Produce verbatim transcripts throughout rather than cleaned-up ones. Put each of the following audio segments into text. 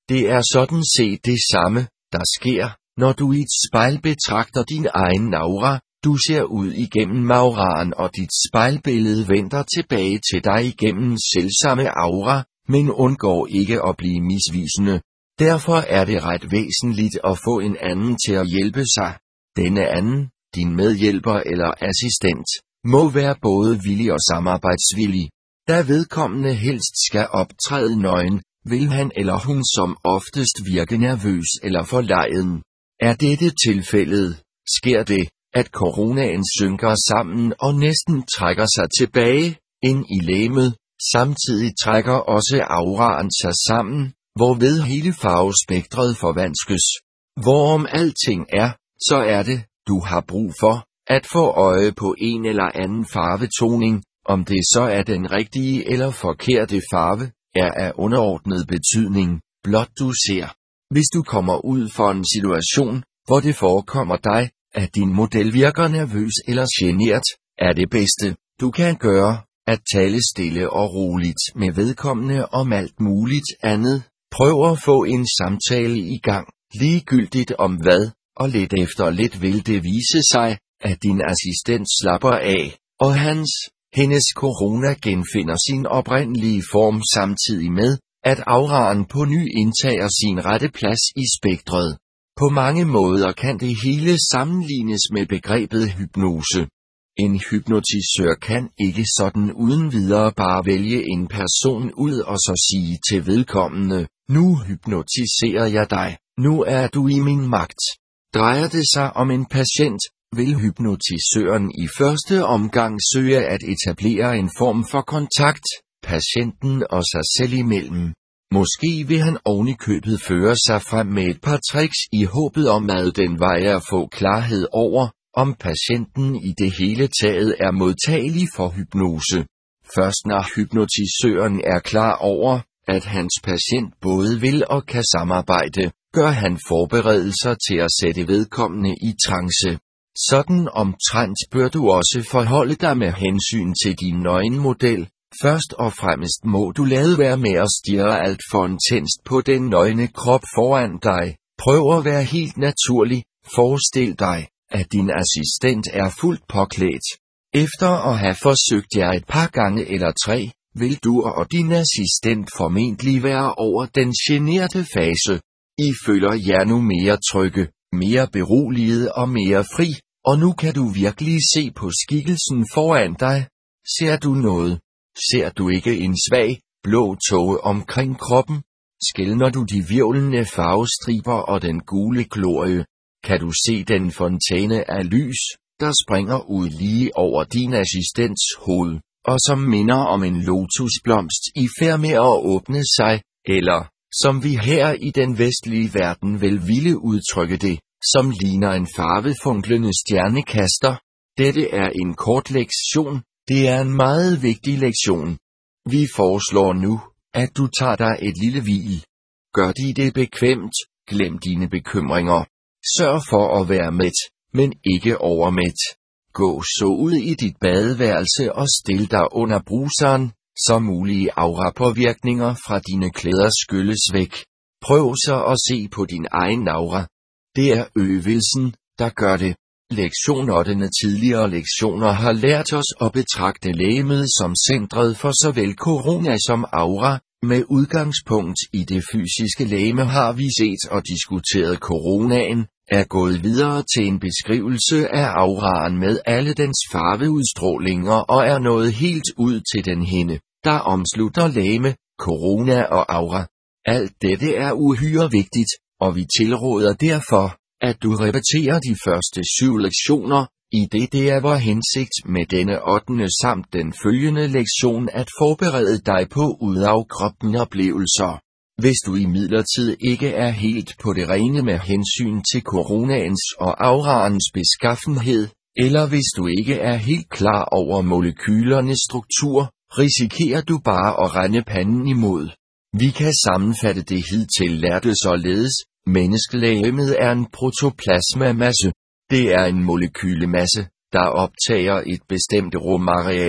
Det er sådan set det samme, der sker, når du i et spejl betragter din egen aura. Du ser ud igennem auraen, og dit spejlbillede vender tilbage til dig igennem selvsamme aura, men undgår ikke at blive misvisende. Derfor er det ret væsentligt at få en anden til at hjælpe sig. Denne anden, din medhjælper eller assistent, må være både villig og samarbejdsvillig. Da vedkommende helst skal optræde nøgen, vil han eller hun som oftest virke nervøs eller forlegen. Er dette tilfældet, sker det, at coronaen synker sammen og næsten trækker sig tilbage ind i legemet. Samtidig trækker også auraen sig sammen, hvorved hele farvespektret forvanskes. Hvorom alting er, så er det, du har brug for, at få øje på en eller anden farvetoning, om det så er den rigtige eller forkerte farve, er af underordnet betydning, blot du ser. Hvis du kommer ud for en situation, hvor det forekommer dig, at din model virker nervøs eller genert, er det bedste, du kan gøre, at tale stille og roligt med vedkommende om alt muligt andet. Prøv at få en samtale i gang, ligegyldigt om hvad, og lidt efter lidt vil det vise sig, at din assistent slapper af, og hans, hendes corona genfinder sin oprindelige form samtidig med, at auraen på ny indtager sin rette plads i spektret. På mange måder kan det hele sammenlignes med begrebet hypnose. En hypnotisør kan ikke sådan uden videre bare vælge en person ud og så sige til vedkommende, nu hypnotiserer jeg dig, nu er du i min magt. Drejer det sig om en patient, vil hypnotisøren i første omgang søge at etablere en form for kontakt, patienten og sig selv imellem. Måske vil han ovenikøbet føre sig frem med et par tricks i håbet om at den vej at få klarhed over, om patienten i det hele taget er modtagelig for hypnose. Først når hypnotisøren er klar over, at hans patient både vil og kan samarbejde, gør han forberedelser til at sætte vedkommende i trance. Sådan omtrent bør du også forholde dig med hensyn til din nøgenmodel. Først og fremmest må du lade være med at stirre alt for intenst på den nøgne krop foran dig. Prøv at være helt naturlig. Forestil dig, at din assistent er fuldt påklædt. Efter at have forsøgt jer et par gange eller tre, vil du og din assistent formentlig være over den generte fase. I føler jer nu mere trygge, mere beroliget og mere fri, og nu kan du virkelig se på skikkelsen foran dig. Ser du noget? Ser du ikke en svag, blå tåge omkring kroppen? Skelner du de hvirvlende farvestriber og den gule glorie? Kan du se den fontæne af lys, der springer ud lige over din assistents hoved, og som minder om en lotusblomst i færd med at åbne sig, eller, som vi her i den vestlige verden vil ville udtrykke det, som ligner en farvefunklende stjernekaster? Dette er en kort lektion. Det er en meget vigtig lektion. Vi foreslår nu, at du tager dig et lille hvil. Gør de det bekvemt, glem dine bekymringer. Sørg for at være mæt, men ikke overmæt. Gå så ud i dit badeværelse og stil dig under bruseren, så mulige aurapåvirkninger fra dine klæder skylles væk. Prøv så at se på din egen aura. Det er øvelsen, der gør det. Lektion ottende tidligere lektioner har lært os at betragte legemet som centret for såvel corona som aura. Med udgangspunkt i det fysiske legeme har vi set og diskuteret coronaen, er gået videre til en beskrivelse af auraen med alle dens farveudstrålinger og er nået helt ud til den hinde, der omslutter legeme, corona og aura. Alt dette er uhyre vigtigt, og vi tilråder derfor, at du repeterer de første syv lektioner, i det det er vor hensigt med denne ottende samt den følgende lektion at forberede dig på udafkroppende oplevelser. Hvis du imidlertid ikke er helt på det rene med hensyn til coronaens og auraens beskaffenhed, eller hvis du ikke er helt klar over molekylernes struktur, risikerer du bare at rende panden imod. Vi kan sammenfatte det hidtil lærte således. Menneskelegemet er en protoplasmamasse. Det er en molekylemasse, der optager et bestemt rumareal,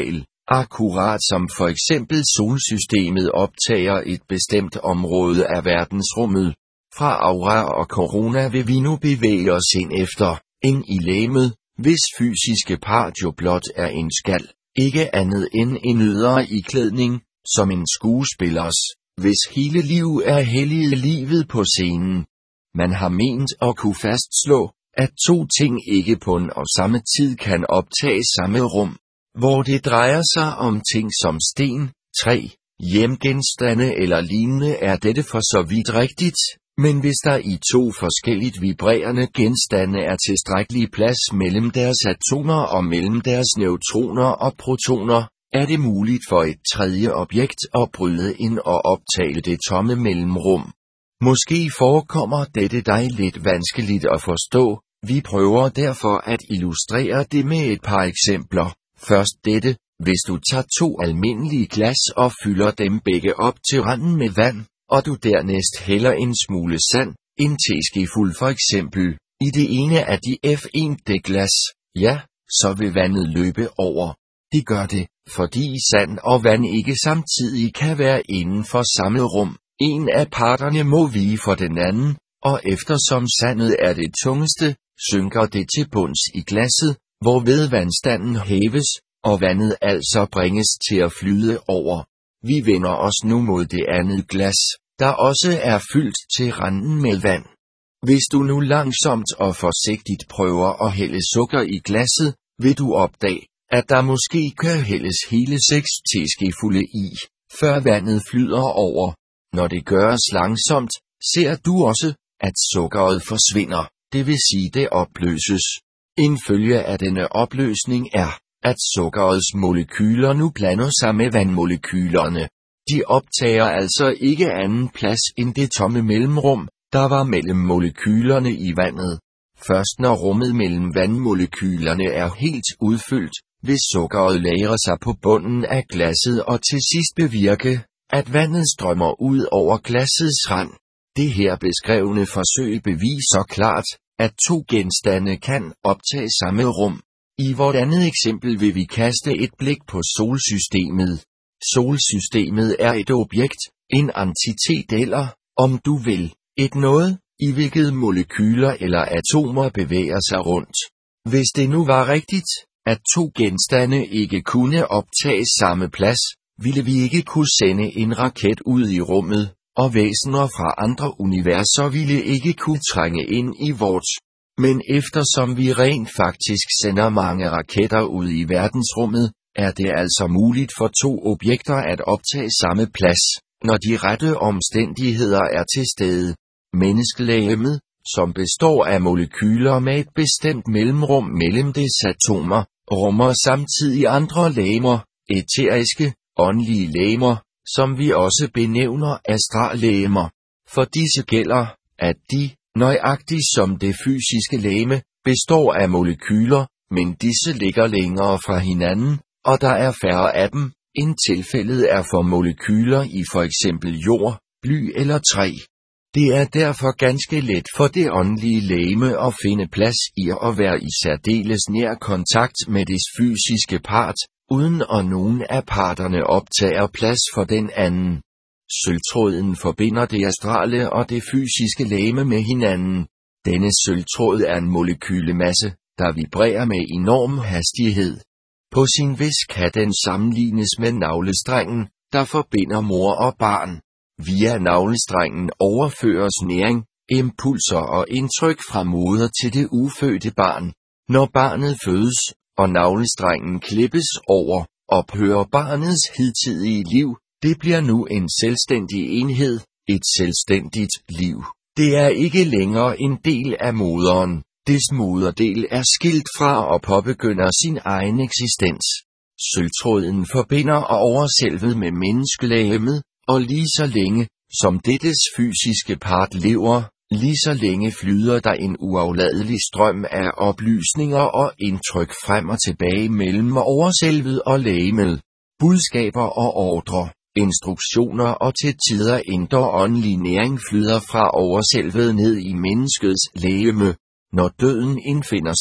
Akkurat som for eksempel solsystemet optager et bestemt område af verdensrummet. Fra aura og corona vil vi nu bevæge os ind efter, ind i legemet, hvis fysiske part jo blot er en skal, ikke andet end en ydre iklædning, som en skuespillers, hvis hele liv er helliget livet på scenen. Man har ment at kunne fastslå, at to ting ikke på en og samme tid kan optage samme rum, hvor det drejer sig om ting som sten, træ, hjemgenstande eller lignende, er dette for så vidt rigtigt, men hvis der i to forskelligt vibrerende genstande er tilstrækkelig plads mellem deres atomer og mellem deres neutroner og protoner, er det muligt for et tredje objekt at bryde ind og optage det tomme mellemrum. Måske forekommer dette dig lidt vanskeligt at forstå, vi prøver derfor at illustrere det med et par eksempler. Først dette, hvis du tager to almindelige glas og fylder dem begge op til randen med vand, og du dernæst hælder en smule sand, en teskefuld for eksempel, i det ene af de F en glas, ja, så vil vandet løbe over. Det gør det, fordi sand og vand ikke samtidig kan være inden for samme rum. En af parterne må vige for den anden, og eftersom sandet er det tungeste, synker det til bunds i glasset, hvorved vandstanden hæves, og vandet altså bringes til at flyde over. Vi vender os nu mod det andet glas, der også er fyldt til randen med vand. Hvis du nu langsomt og forsigtigt prøver at hælde sukker i glasset, vil du opdage, at der måske kan hældes hele seks teskefulde i, før vandet flyder over. Når det gøres langsomt, ser du også, at sukkeret forsvinder, det vil sige det opløses. En følge af denne opløsning er, at sukkerets molekyler nu blander sig med vandmolekylerne. De optager altså ikke anden plads end det tomme mellemrum, der var mellem molekylerne i vandet. Først når rummet mellem vandmolekylerne er helt udfyldt, vil sukkeret lagre sig på bunden af glasset og til sidst bevirke, at vandet strømmer ud over glassets rand. Det her beskrevne forsøg beviser klart, at to genstande kan optage samme rum. I vort andet eksempel vil vi kaste et blik på solsystemet. Solsystemet er et objekt, en entitet eller, om du vil, et noget, i hvilket molekyler eller atomer bevæger sig rundt. Hvis det nu var rigtigt, at to genstande ikke kunne optage samme plads, ville vi ikke kunne sende en raket ud i rummet, og væsener fra andre universer ville ikke kunne trænge ind i vort. Men eftersom vi rent faktisk sender mange raketter ud i verdensrummet, er det altså muligt for to objekter at optage samme plads, når de rette omstændigheder er til stede. Menneskelegemet, som består af molekyler med et bestemt mellemrum mellem dets atomer, rummer samtidig andre legemer, æteriske, åndelige legemer, som vi også benævner astrallegemer. For disse gælder, at de, nøjagtigt som det fysiske legeme, består af molekyler, men disse ligger længere fra hinanden, og der er færre af dem, end tilfældet er for molekyler i for eksempel jord, bly eller træ. Det er derfor ganske let for det åndelige legeme at finde plads i at være i særdeles nær kontakt med dets fysiske part, uden at nogen af parterne optager plads for den anden. Sølvtråden forbinder det astrale og det fysiske legeme med hinanden. Denne sølvtråd er en molekylemasse, der vibrerer med enorm hastighed. På sin vis kan den sammenlignes med navlestrengen, der forbinder mor og barn. Via navlestrengen overføres næring, impulser og indtryk fra moder til det ufødte barn. Når barnet fødes, og navlestrengen klippes over, ophører barnets hidtidige liv. Det bliver nu en selvstændig enhed, et selvstændigt liv. Det er ikke længere en del af moderen. Dets moderdel er skilt fra og påbegynder sin egen eksistens. Sølvtråden forbinder og overselvet med menneskelegemet, og lige så længe, som dettes fysiske part lever, lige så længe flyder der en uafladelig strøm af oplysninger og indtryk frem og tilbage mellem overselvet og legemet. Budskaber og ordrer, instruktioner og til tider indre åndelig næring flyder fra overselvet ned i menneskets legeme. Når døden indfinder sig,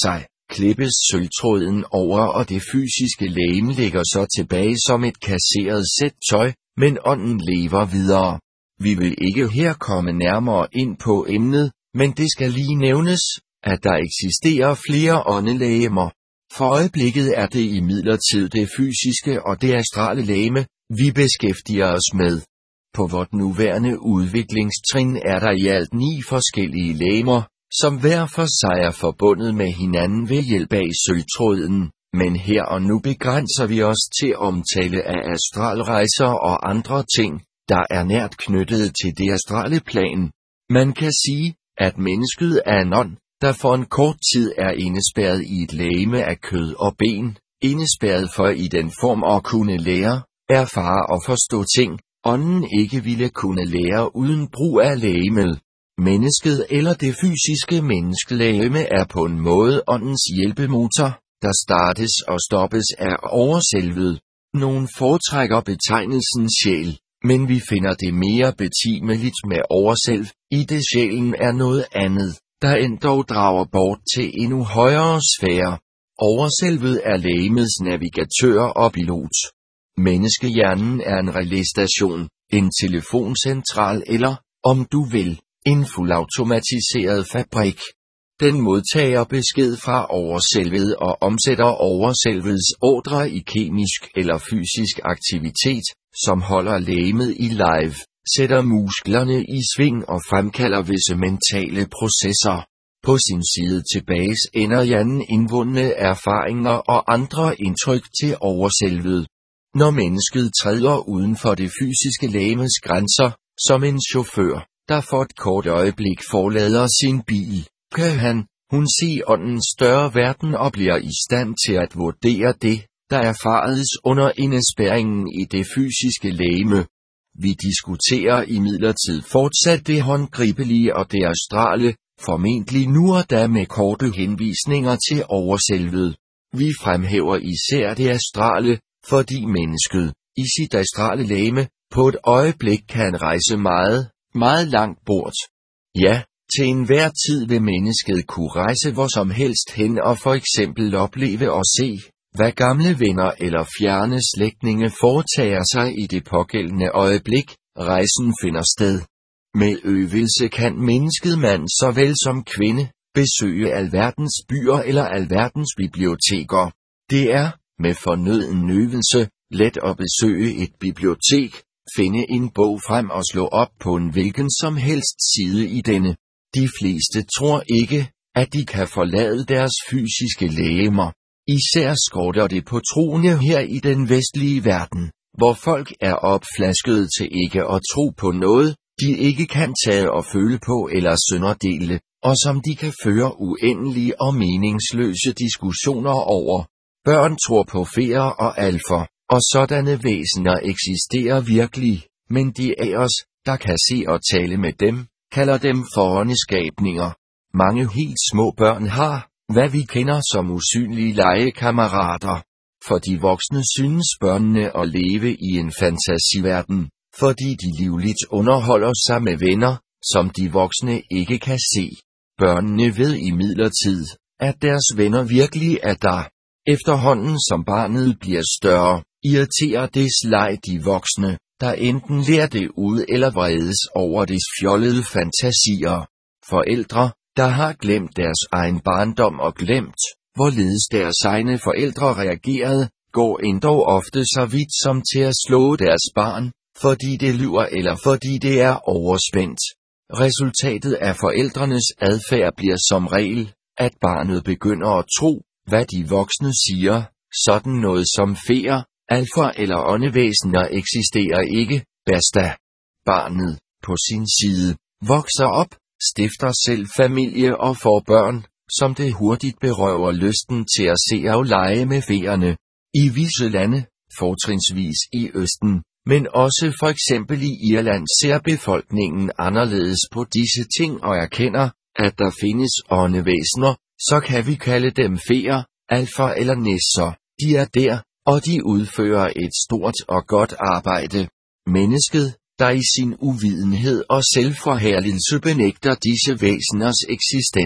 klippes sølvtråden over, og det fysiske legeme ligger så tilbage som et kasseret sæt tøj, men ånden lever videre. Vi vil ikke her komme nærmere ind på emnet, men det skal lige nævnes, at der eksisterer flere åndelegemer. For øjeblikket er det imidlertid det fysiske og det astrale legeme, vi beskæftiger os med. På vort nuværende udviklingstrin er der i alt ni forskellige legemer, som hver for sig er forbundet med hinanden ved hjælp af sølvtråden, men her og nu begrænser vi os til omtale af astralrejser og andre ting, der er nært knyttet til det astrale plan. Man kan sige, at mennesket er en ånd, der for en kort tid er indespærret i et legeme af kød og ben, indespærret for i den form at kunne lære, erfare og forstå ting, ånden ikke ville kunne lære uden brug af legemet. Mennesket eller det fysiske menneskelegeme er på en måde åndens hjælpemotor, der startes og stoppes af overselvet. Nogen foretrækker betegnelsen sjæl, men vi finder det mere betimeligt med overselv, i det sjælen er noget andet, der endog drager bort til endnu højere sfære. Overselvet er legemets navigatør og pilot. Menneskehjernen er en relæstation, en telefoncentral eller, om du vil, en fuldautomatiseret fabrik. Den modtager besked fra overselvet og omsætter overselvets ordre i kemisk eller fysisk aktivitet, som holder legemet i live, sætter musklerne i sving og fremkalder visse mentale processer. På sin side tilbage ender hjernen indvundne erfaringer og andre indtryk til overselvet. Når mennesket træder uden for det fysiske legemes grænser, som en chauffør, der for et kort øjeblik forlader sin bil, kan han, hun se åndens større verden og bliver i stand til at vurdere det, der erfares under indespærringen i det fysiske legeme. Vi diskuterer imidlertid fortsat det håndgribelige og det astrale, formentlig nu og da med korte henvisninger til overselvet. Vi fremhæver især det astrale, fordi mennesket, i sit astrale legeme, på et øjeblik kan rejse meget, meget langt bort. Ja, til enhver tid vil mennesket kunne rejse hvor som helst hen og for eksempel opleve og se, hvad gamle venner eller fjerne slægtninge foretager sig i det pågældende øjeblik, rejsen finder sted. Med øvelse kan mennesket mand såvel som kvinde besøge alverdens byer eller alverdens biblioteker. Det er, med fornøden øvelse, let at besøge et bibliotek, finde en bog frem og slå op på en hvilken som helst side i denne. De fleste tror ikke, at de kan forlade deres fysiske legemer. Især skorter det på troende her i den vestlige verden, hvor folk er opflasket til ikke at tro på noget, de ikke kan tage og føle på eller sønderdele, og som de kan føre uendelige og meningsløse diskussioner over. Børn tror på feer og alfer, og sådanne væsener eksisterer virkelig, men de af os, der kan se og tale med dem, kalder dem for åndeskabninger. Mange helt små børn har, hvad vi kender som usynlige legekammerater. For de voksne synes børnene at leve i en fantasiverden, fordi de livligt underholder sig med venner, som de voksne ikke kan se. Børnene ved imidlertid, at deres venner virkelig er der. Efterhånden som barnet bliver større, irriterer det leg de voksne, der enten lærer det ud eller vredes over des fjollede fantasier. Forældre, der har glemt deres egen barndom og glemt, hvorledes deres egne forældre reagerede, går endog ofte så vidt som til at slå deres barn, fordi det lyver eller fordi det er overspændt. Resultatet af forældrenes adfærd bliver som regel, at barnet begynder at tro, hvad de voksne siger. Sådan noget som feer, alfer eller åndevæsener eksisterer ikke, basta. Barnet, på sin side, vokser op, stifter selv familie og får børn, som det hurtigt berøver lysten til at se aflege med feerne. I visse lande, fortrinsvis i Østen, men også for eksempel i Irland, ser befolkningen anderledes på disse ting og erkender, at der findes åndevæsener, så kan vi kalde dem feer, alfer eller nisser. De er der, og de udfører et stort og godt arbejde. Mennesket, der i sin uvidenhed og selvforherligelse benægter disse væseners eksistens,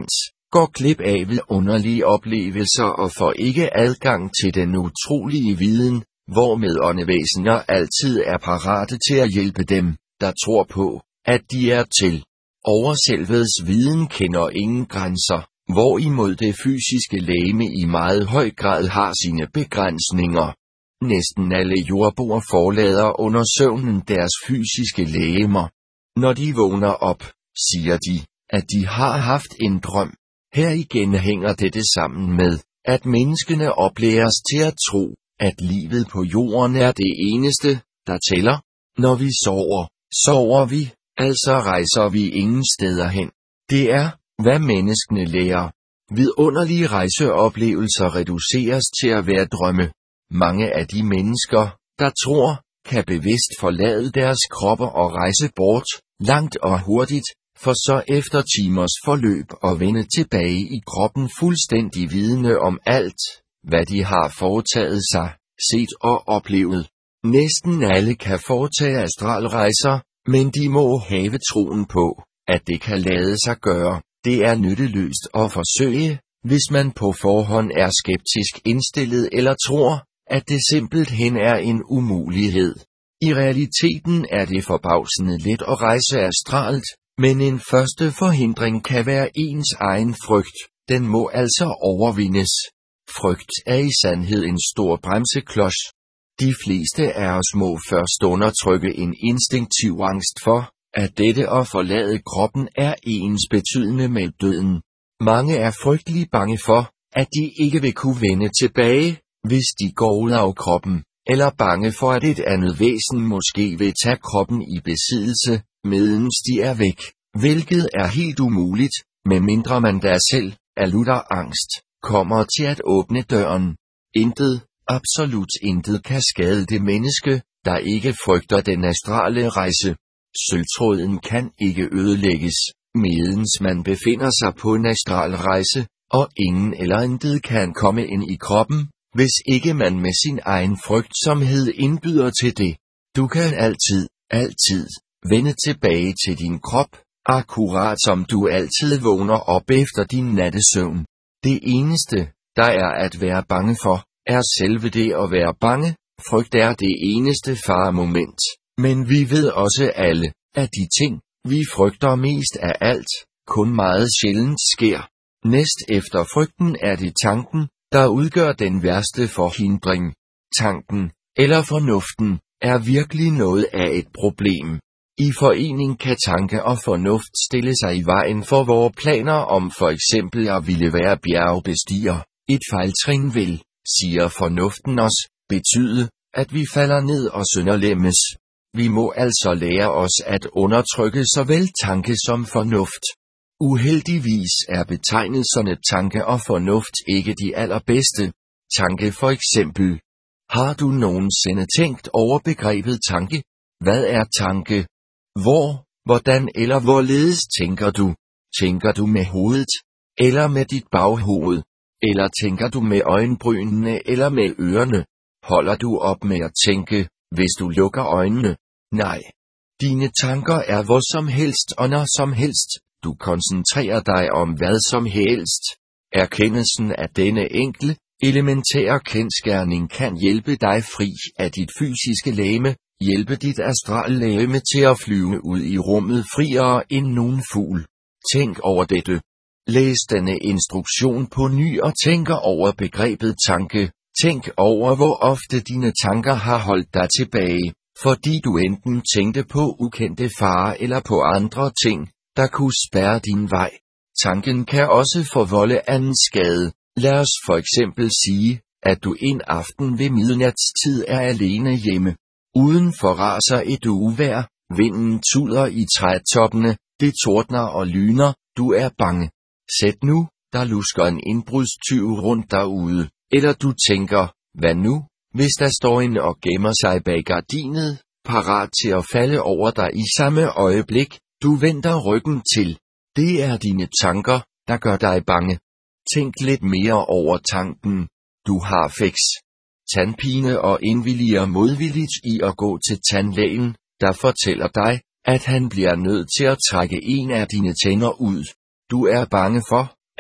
går glip af vidunderlige oplevelser og får ikke adgang til den utrolige viden, hvormed åndevæsener altid er parate til at hjælpe dem, der tror på, at de er til. Overselvets viden kender ingen grænser, hvorimod det fysiske legeme i meget høj grad har sine begrænsninger. Næsten alle jordboer forlader under søvnen deres fysiske legemer. Når de vågner op, siger de, at de har haft en drøm. Her igen hænger dette sammen med, at menneskene oplæres til at tro, at livet på jorden er det eneste, der tæller. Når vi sover, sover vi, altså rejser vi ingen steder hen. Det er, hvad menneskene lærer. Vidunderlige rejseoplevelser reduceres til at være drømme. Mange af de mennesker, der tror, kan bevidst forlade deres kropper og rejse bort, langt og hurtigt, for så efter timers forløb at vende tilbage i kroppen fuldstændig vidende om alt, hvad de har foretaget sig, set og oplevet. Næsten alle kan foretage astralrejser, men de må have troen på, at det kan lade sig gøre. Det er nytteløst at forsøge, hvis man på forhånd er skeptisk indstillet eller tror, at det simpelthen er en umulighed. I realiteten er det forbavsende let at rejse astralt, men en første forhindring kan være ens egen frygt. Den må altså overvindes. Frygt er i sandhed en stor bremseklods. De fleste af os må først undertrykke en instinktiv angst for, at dette at forlade kroppen er ens betydende med døden. Mange er frygtelig bange for, at de ikke vil kunne vende tilbage, hvis de går ud af kroppen, eller bange for at et andet væsen måske vil tage kroppen i besiddelse, medens de er væk, hvilket er helt umuligt, medmindre man der selv, af lutter angst, kommer til at åbne døren. Intet, absolut intet kan skade det menneske, der ikke frygter den astrale rejse. Sølvtråden kan ikke ødelægges, medens man befinder sig på en astral rejse, og ingen eller intet kan komme ind i kroppen, hvis ikke man med sin egen frygtsomhed indbyder til det. Du kan altid, altid, vende tilbage til din krop, akkurat som du altid vågner op efter din nattesøvn. Det eneste, der er at være bange for, er selve det at være bange. Frygt er det eneste faremoment. Men vi ved også alle, at de ting, vi frygter mest af alt, kun meget sjældent sker. Næst efter frygten er det tanken, der udgør den værste forhindring. Tanken, eller fornuften, er virkelig noget af et problem. I forening kan tanke og fornuft stille sig i vejen for vores planer om for eksempel at ville være bjergbestiger. Et fejltrin vil, siger fornuften os, betyde, at vi falder ned og sønderlemmes. Vi må altså lære os at undertrykke såvel tanke som fornuft. Uheldigvis er betegnelserne tanke og fornuft ikke de allerbedste. Tanke for eksempel. Har du nogensinde tænkt over begrebet tanke? Hvad er tanke? Hvor, hvordan eller hvorledes tænker du? Tænker du med hovedet? Eller med dit baghoved? Eller tænker du med øjenbrynene eller med ørerne? Holder du op med at tænke, hvis du lukker øjnene? Nej. Dine tanker er hvor som helst og når som helst. Du koncentrerer dig om hvad som helst. Erkendelsen af denne enkle, elementære kendsgerning kan hjælpe dig fri af dit fysiske legeme, hjælpe dit astrallegeme til at flyve ud i rummet friere end nogen fugl. Tænk over dette. Læs denne instruktion på ny og tænker over begrebet tanke. Tænk over hvor ofte dine tanker har holdt dig tilbage, fordi du enten tænkte på ukendte farer eller på andre ting, der kunne spærre din vej. Tanken kan også forvolde anden skade. Lad os for eksempel sige, at du en aften ved midnatstid er alene hjemme. Udenfor raser et uvejr, vinden tuder i trætoppene, det tordner og lyner, du er bange. Sæt nu, der lusker en indbrudstyv rundt derude. Eller du tænker, hvad nu, hvis der står en og gemmer sig bag gardinet, parat til at falde over dig i samme øjeblik, du vender ryggen til. Det er dine tanker, der gør dig bange. Tænk lidt mere over tanken. Du har fix. Tandpine og indvilliger modvilligt i at gå til tandlægen, der fortæller dig, at han bliver nødt til at trække en af dine tænder ud. Du er bange for,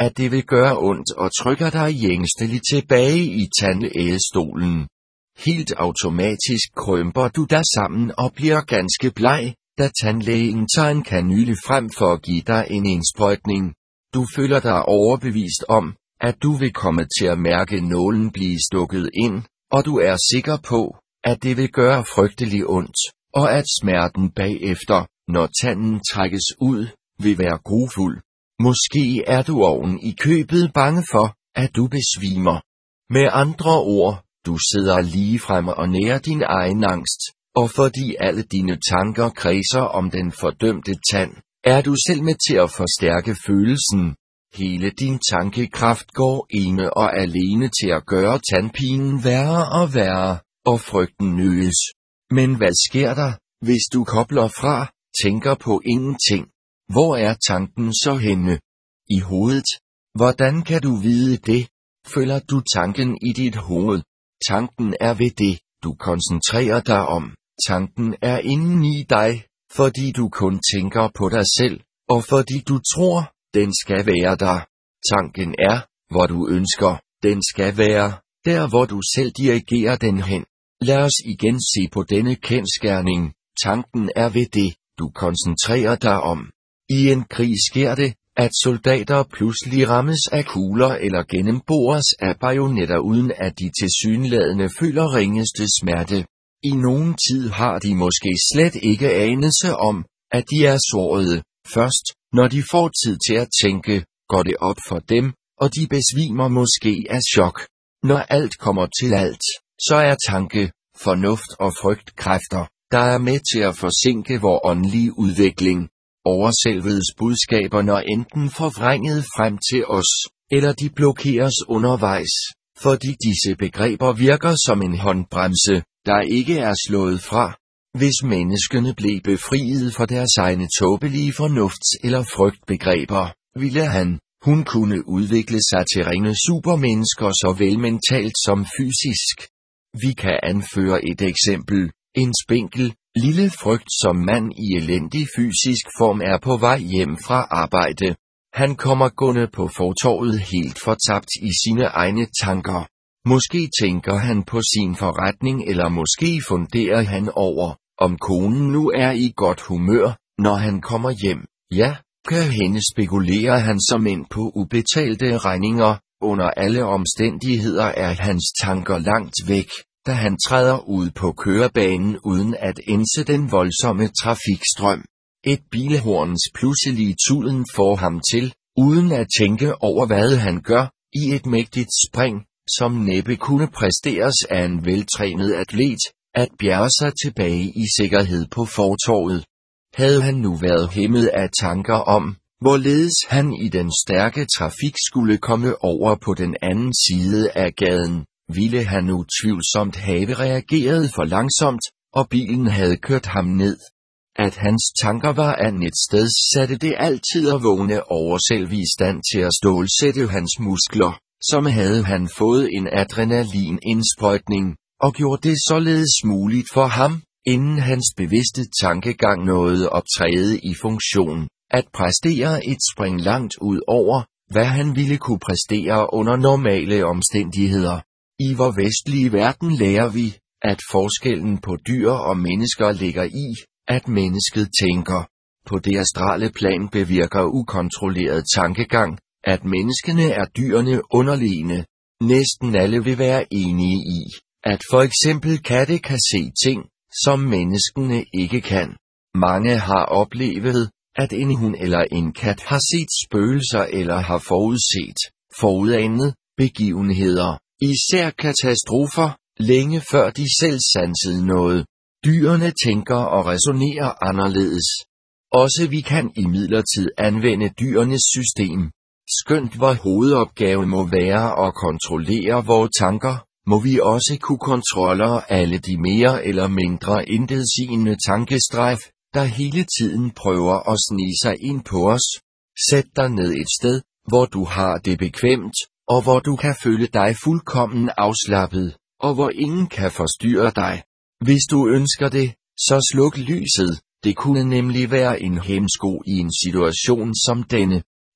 at det vil gøre ondt og trykker dig ængsteligt tilbage i tandlægestolen. Helt automatisk krymper du dig sammen og bliver ganske bleg, da tandlægen tager en kanyle frem for at give dig en indsprøjtning. Du føler dig overbevist om, at du vil komme til at mærke nålen blive stukket ind, og du er sikker på, at det vil gøre frygtelig ondt, og at smerten bagefter, når tanden trækkes ud, vil være grufuld. Måske er du oven i købet bange for, at du besvimer. Med andre ord, du sidder lige frem og nærer din egen angst, og fordi alle dine tanker kredser om den fordømte tand, er du selv med til at forstærke følelsen. Hele din tankekraft går ene og alene til at gøre tandpinen værre og værre, og frygten nødes. Men hvad sker der, hvis du kobler fra, tænker på ingenting? Hvor er tanken så henne? I hovedet. Hvordan kan du vide det? Føler du tanken i dit hoved? Tanken er ved det, du koncentrerer dig om. Tanken er inden i dig, fordi du kun tænker på dig selv, og fordi du tror, den skal være der. Tanken er, hvor du ønsker, den skal være, der hvor du selv dirigerer den hen. Lad os igen se på denne kendsgerning. Tanken er ved det, du koncentrerer dig om. I en krig sker det, at soldater pludselig rammes af kugler eller gennembores af bajonetter uden at de tilsyneladende føler ringeste smerte. I nogen tid har de måske slet ikke anelse om, at de er sårede. Først, når de får tid til at tænke, går det op for dem, og de besvimer måske af chok. Når alt kommer til alt, så er tanke, fornuft og frygt kræfter, der er med til at forsinke vor åndelige udvikling. Overselvets budskaber når enten forvrænget frem til os, eller de blokeres undervejs, fordi disse begreber virker som en håndbremse, der ikke er slået fra. Hvis menneskene blev befriet for deres egne tåbelige fornufts- eller frygtbegreber, ville han, hun kunne udvikle sig til rene supermennesker såvel mentalt som fysisk. Vi kan anføre et eksempel. En spinkel, lille frygt som mand i elendig fysisk form er på vej hjem fra arbejde. Han kommer gående på fortovet helt fortabt i sine egne tanker. Måske tænker han på sin forretning eller måske funderer han over, om konen nu er i godt humør, når han kommer hjem. Ja, kan hende spekulerer han som ind på ubetalte regninger. Under alle omstændigheder er hans tanker langt væk, da han træder ud på kørebanen uden at indse den voldsomme trafikstrøm. Et bilhorns pludselige tuden får ham til, uden at tænke over hvad han gør, i et mægtigt spring, som næppe kunne præsteres af en veltrænet atlet, at bjerge sig tilbage i sikkerhed på fortovet. Havde han nu været hæmmet af tanker om, hvorledes han i den stærke trafik skulle komme over på den anden side af gaden, ville han utvivlsomt have reageret for langsomt, og bilen havde kørt ham ned. At hans tanker var andet sted satte det altid at vågne over selv i stand til at stålsætte hans muskler, som havde han fået en adrenalin-indsprøjtning, og gjorde det således muligt for ham, inden hans bevidste tankegang nåede optræde i funktion, at præstere et spring langt ud over, hvad han ville kunne præstere under normale omstændigheder. I vor vestlige verden lærer vi, at forskellen på dyr og mennesker ligger i, at mennesket tænker. På det astrale plan bevirker ukontrolleret tankegang, at menneskene er dyrene underlegne. Næsten alle vil være enige i, at for eksempel katte kan se ting, som menneskene ikke kan. Mange har oplevet, at en hund eller en kat har set spøgelser eller har forudset, forudanet, begivenheder, især katastrofer, længe før de selv sansede noget. Dyrene tænker og resonerer anderledes. Også vi kan imidlertid anvende dyrenes system. Skønt vor hovedopgave må være at kontrollere vores tanker, må vi også kunne kontrollere alle de mere eller mindre intetsigende tankestrejf, der hele tiden prøver at snige sig ind på os. Sæt dig ned et sted, hvor du har det bekvemt, og hvor du kan føle dig fuldkommen afslappet, og hvor ingen kan forstyrre dig. Hvis du ønsker det, så sluk lyset. Det kunne nemlig være en hæmsko i en situation som denne.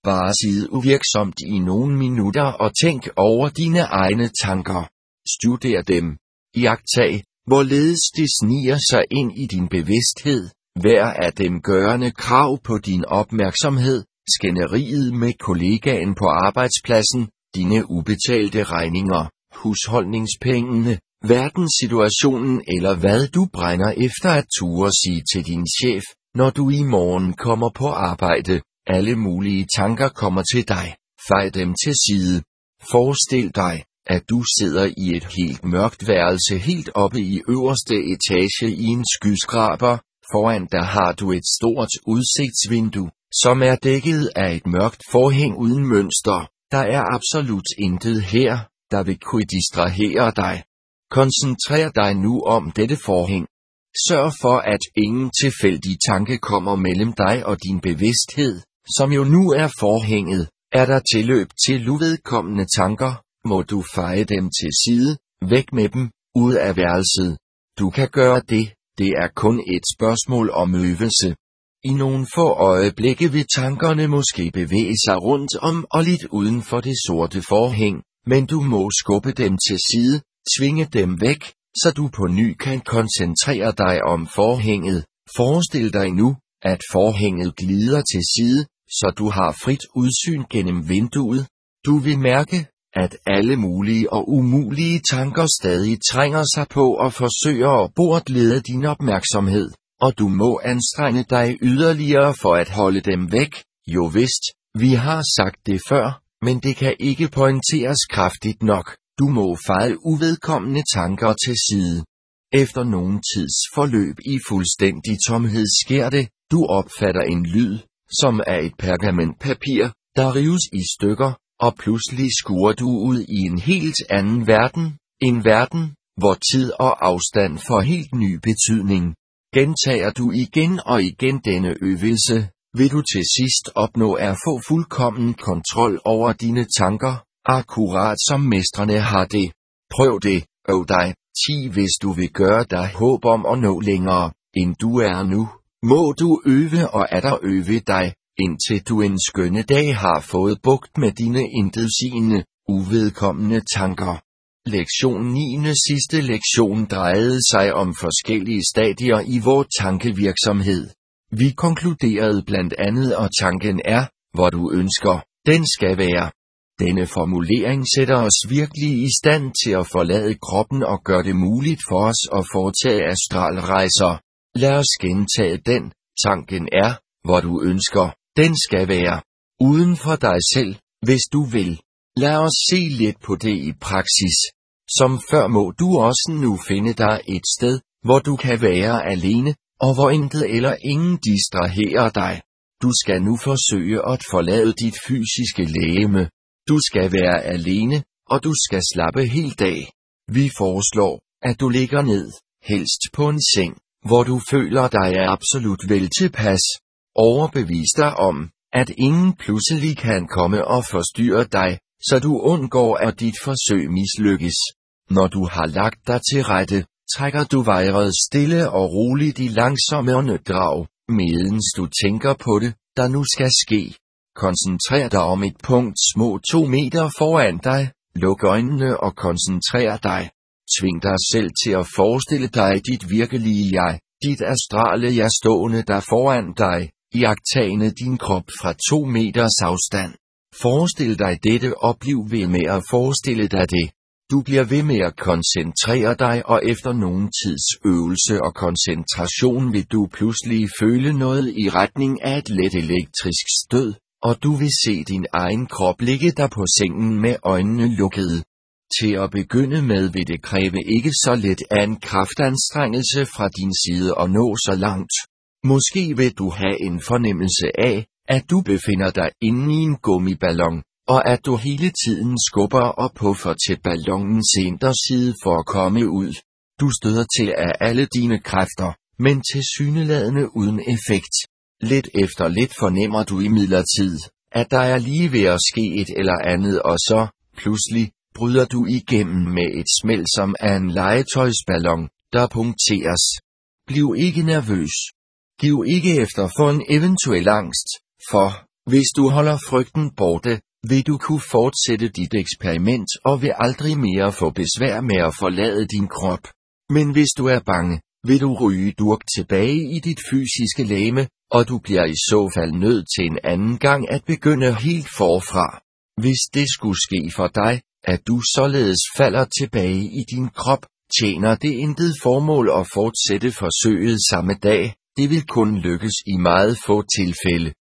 Bare sid uvirksomt i nogle minutter og tænk over dine egne tanker. Studer dem. Iagttag, hvorledes det sniger sig ind i din bevidsthed. Hver af dem gørende krav på din opmærksomhed, skænderiet med kollegaen på arbejdspladsen, dine ubetalte regninger, husholdningspengene, verdenssituationen eller hvad du brænder efter at ture sige til din chef, når du i morgen kommer på arbejde. Alle mulige tanker kommer til dig. Fej dem til side. Forestil dig, at du sidder i et helt mørkt værelse helt oppe i øverste etage i en skyskraber. Foran dig har du et stort udsigtsvindue, som er dækket af et mørkt forhæng uden mønster. Der er absolut intet her, der vil kunne distrahere dig. Koncentrer dig nu om dette forhæng. Sørg for, at ingen tilfældig tanke kommer mellem dig og din bevidsthed, som jo nu er forhænget. Er der tilløb til uvedkommende tanker, må du feje dem til side, væk med dem, ud af værelset. Du kan gøre det, det er kun et spørgsmål om øvelse. I nogle få øjeblikke vil tankerne måske bevæge sig rundt om og lidt uden for det sorte forhæng, men du må skubbe dem til side, tvinge dem væk, så du på ny kan koncentrere dig om forhænget. Forestil dig nu, at forhænget glider til side, så du har frit udsyn gennem vinduet. Du vil mærke, at alle mulige og umulige tanker stadig trænger sig på og forsøger at bortlede din opmærksomhed, og du må anstrenge dig yderligere for at holde dem væk. Jo vist, vi har sagt det før, men det kan ikke pointeres kraftigt nok. Du må feje uvedkommende tanker til side. Efter nogen tids forløb i fuldstændig tomhed sker det, du opfatter en lyd, som er et pergamentpapir, der rives i stykker, og pludselig skuer du ud i en helt anden verden, en verden, hvor tid og afstand får helt ny betydning. Gentager du igen og igen denne øvelse, vil du til sidst opnå at få fuldkommen kontrol over dine tanker, akkurat som mestrene har det. Prøv det, øv dig, ti hvis du vil gøre dig håb om at nå længere, end du er nu. Må du øve og atter øve dig, indtil du en skønne dag har fået bugt med dine intetsigende, uvedkommende tanker. Lektion niende sidste lektion drejede sig om forskellige stadier i vores tankevirksomhed. Vi konkluderede blandt andet, at tanken er, hvor du ønsker, den skal være. Denne formulering sætter os virkelig i stand til at forlade kroppen og gør det muligt for os at foretage astralrejser. Lad os gentage den. Tanken er, hvor du ønsker, den skal være. Uden for dig selv, hvis du vil. Lad os se lidt på det i praksis. Som før må du også nu finde dig et sted, hvor du kan være alene, og hvor intet eller ingen distraherer dig. Du skal nu forsøge at forlade dit fysiske legeme. Du skal være alene, og du skal slappe helt af. Vi foreslår, at du ligger ned, helst på en seng, hvor du føler dig er absolut vel tilpas. Overbevis dig om, at ingen pludselig kan komme og forstyrre dig, så du undgår at dit forsøg mislykkes. Når du har lagt dig til rette, trækker du vejret stille og roligt i langsomme åndedrag, medens du tænker på det, der nu skal ske. Koncentrer dig om et punkt små to meter foran dig, luk øjnene og koncentrer dig. Tving dig selv til at forestille dig dit virkelige jeg, dit astrale jeg stående der foran dig, iagttagende din krop fra to meters afstand. Forestil dig dette og bliv ved med at forestille dig det. Du bliver ved med at koncentrere dig, og efter nogen tids øvelse og koncentration vil du pludselig føle noget i retning af et let elektrisk stød, og du vil se din egen krop ligge der på sengen med øjnene lukkede. Til at begynde med vil det kræve ikke så let af en kraftanstrengelse fra din side at nå så langt. Måske vil du have en fornemmelse af, at du befinder dig inde i en gummiballon, og at du hele tiden skubber og puffer til ballonens inderside for at komme ud. Du støder til af alle dine kræfter, men tilsyneladende uden effekt. Lidt efter lidt fornemmer du imidlertid, at der er lige ved at ske et eller andet, og så, pludselig, bryder du igennem med et smæld som af en legetøjsballon, der punkteres. Bliv ikke nervøs. Giv ikke efter for en eventuel angst, for, Hvis du holder frygten borte, vil du kunne fortsætte dit eksperiment og vil aldrig mere få besvær med at forlade din krop. Men hvis du er bange, vil du ryge durk tilbage i dit fysiske legeme, og du bliver i så fald nødt til en anden gang at begynde helt forfra. Hvis det skulle ske for dig, at du således falder tilbage i din krop, tjener det intet formål at fortsætte forsøget samme dag, det vil kun lykkes i meget få tilfælde.